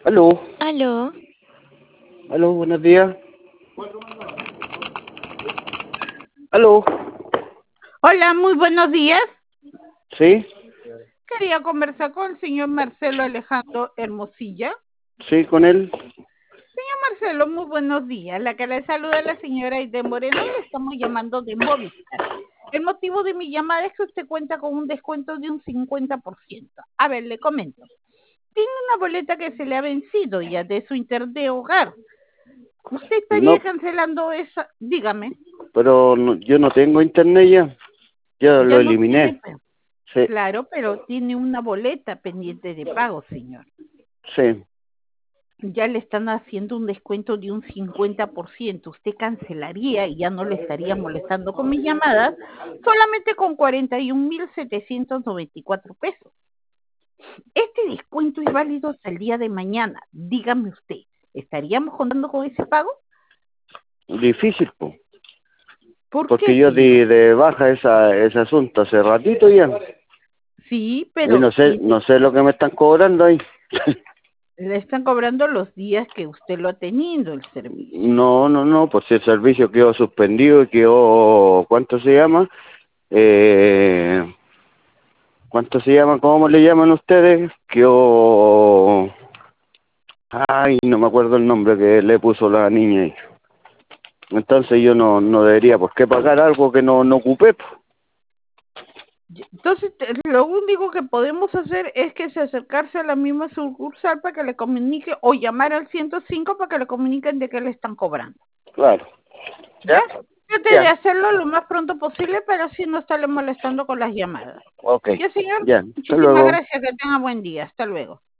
Aló, Aló, aló, buenos días. Aló, Hola, muy buenos días. ¿sí? Quería conversar con el señor Marcelo Alejandro Hermosilla. ¿Sí, con él? Señor Marcelo, muy buenos días. La que le saluda es la señora Aide Moreno, le estamos llamando de Movistar. El motivo de mi llamada es que usted cuenta con un descuento de un 50%. A ver, le comento. Tiene una boleta que se le ha vencido ya de su internet de hogar. ¿Usted estaría No, cancelando esa? Dígame. pero yo no tengo internet ya. Ya lo Ya no tiene, eliminé. Sí, claro, pero tiene una boleta pendiente de pago, señor. sí. Ya le están haciendo un descuento de un 50%. Usted cancelaría y ya no le estaría molestando con mis llamadas, solamente con 41.794 pesos. Este descuento es válido hasta el día de mañana. Dígame usted, ¿estaríamos contando con ese pago? Difícil, po. ¿Por Porque qué, yo señor? di de baja ese asunto hace ratito ya. Sí, Y pero no sé lo que me están cobrando ahí. le están cobrando los días que usted lo ha tenido el servicio. No, pues si el servicio quedó suspendido y quedó, ¿cuánto se llama? Eh, ¿Cuánto se llama? ¿Cómo le llaman ustedes? Quedó, ay, no me acuerdo el nombre que le puso la niña ahí. Entonces yo no debería por qué pagar algo que no ocupé, po. Entonces, lo único que podemos hacer es que se acercarse a la misma sucursal para que le comunique o llamar al 105 para que le comuniquen de qué le están cobrando. Claro. ¿Ya? ¿Ya? Trate de Ya. hacerlo lo más pronto posible, pero así no estarle molestando con las llamadas. Ok. Ya, señor, Ya. Hasta muchísimas luego. gracias. Que tenga buen día. Hasta luego.